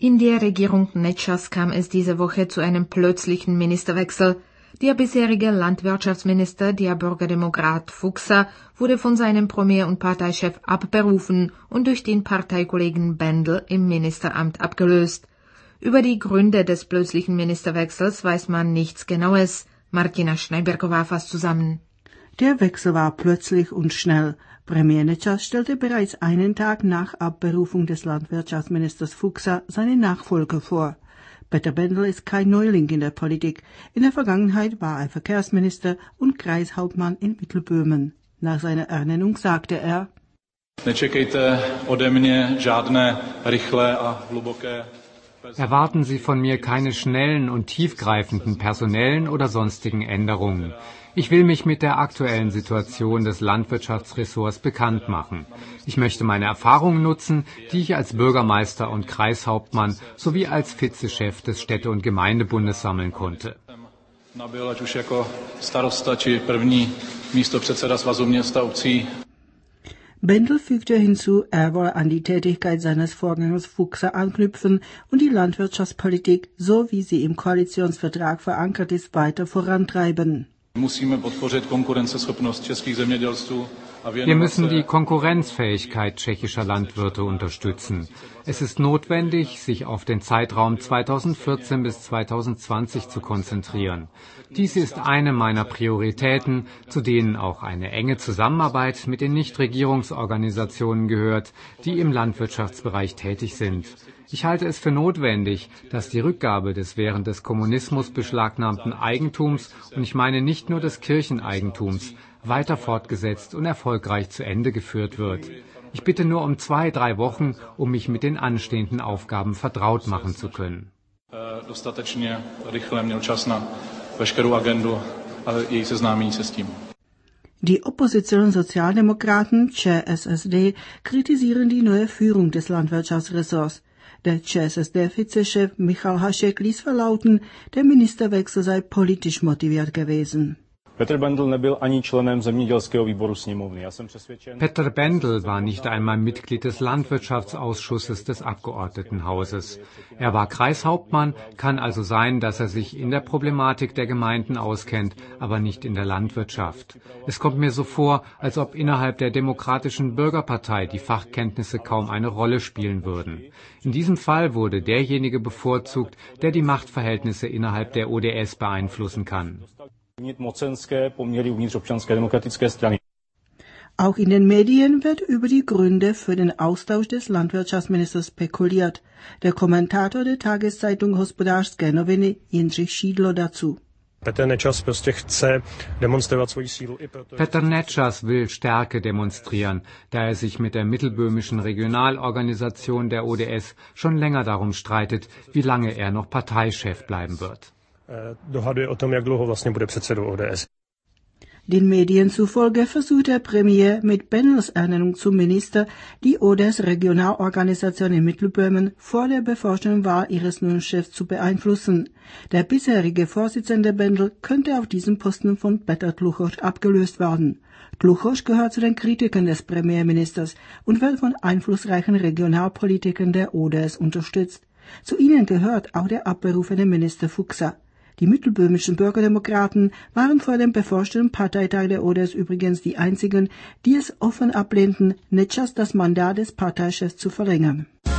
In der Regierung Nečas kam es diese Woche zu einem plötzlichen Ministerwechsel. Der bisherige Landwirtschaftsminister, der Bürgerdemokrat Fuchsa, wurde von seinem Premier- und Parteichef abberufen und durch den Parteikollegen Bendel im Ministeramt abgelöst. Über die Gründe des plötzlichen Ministerwechsels weiß man nichts Genaues. Martina Schneiberková fasst zusammen. Der Wechsel war plötzlich und schnell. Premier Nečas stellte bereits einen Tag nach Abberufung des Landwirtschaftsministers Fuchsa seinen Nachfolger vor. Peter Bendel ist kein Neuling in der Politik. In der Vergangenheit war er Verkehrsminister und Kreishauptmann in Mittelböhmen. Nach seiner Ernennung sagte er: Erwarten Sie von mir keine schnellen und tiefgreifenden personellen oder sonstigen Änderungen. Ich will mich mit der aktuellen Situation des Landwirtschaftsressorts bekannt machen. Ich möchte meine Erfahrungen nutzen, die ich als Bürgermeister und Kreishauptmann sowie als Vizechef des Städte- und Gemeindebundes sammeln konnte. Bendel fügte hinzu, er wolle an die Tätigkeit seines Vorgängers Fuchsa anknüpfen und die Landwirtschaftspolitik, so wie sie im Koalitionsvertrag verankert ist, weiter vorantreiben. Wir müssen die Konkurrenzfähigkeit tschechischer Landwirte unterstützen. Es ist notwendig, sich auf den Zeitraum 2014 bis 2020 zu konzentrieren. Dies ist eine meiner Prioritäten, zu denen auch eine enge Zusammenarbeit mit den Nichtregierungsorganisationen gehört, die im Landwirtschaftsbereich tätig sind. Ich halte es für notwendig, dass die Rückgabe des während des Kommunismus beschlagnahmten Eigentums, und ich meine nicht nur des Kircheneigentums, weiter fortgesetzt und erfolgreich zu Ende geführt wird. Ich bitte nur um 2-3 Wochen, um mich mit den anstehenden Aufgaben vertraut machen zu können. Die Opposition Sozialdemokraten, ČSSD, kritisieren die neue Führung des Landwirtschaftsressorts. Der ČSSD-Vizechef Michal Hašek ließ verlauten, der Ministerwechsel sei politisch motiviert gewesen. Peter Bendel war nicht einmal Mitglied des Landwirtschaftsausschusses des Abgeordnetenhauses. Er war Kreishauptmann, kann also sein, dass er sich in der Problematik der Gemeinden auskennt, aber nicht in der Landwirtschaft. Es kommt mir so vor, als ob innerhalb der Demokratischen Bürgerpartei die Fachkenntnisse kaum eine Rolle spielen würden. In diesem Fall wurde derjenige bevorzugt, der die Machtverhältnisse innerhalb der ODS beeinflussen kann. Auch in den Medien wird über die Gründe für den Austausch des Landwirtschaftsministers spekuliert. Der Kommentator der Tageszeitung Hospodářské noviny Jindřich Šídlo dazu. Peter Nečas will Stärke demonstrieren, da er sich mit der mittelböhmischen Regionalorganisation der ODS schon länger darum streitet, wie lange er noch Parteichef bleiben wird. Den Medien zufolge versucht der Premier mit Bendels Ernennung zum Minister die ODS-Regionalorganisation in Mittelböhmen vor der bevorstehenden Wahl ihres neuen Chefs zu beeinflussen. Der bisherige Vorsitzende Bendel könnte auf diesem Posten von Peter Tluchoš abgelöst werden. Tluchoš gehört zu den Kritikern des Premierministers und wird von einflussreichen Regionalpolitikern der ODS unterstützt. Zu ihnen gehört auch der abberufene Minister Fuchsa. Die mittelböhmischen Bürgerdemokraten waren vor dem bevorstehenden Parteitag der ODS übrigens die einzigen, die es offen ablehnten, Nečas das Mandat des Parteichefs zu verlängern.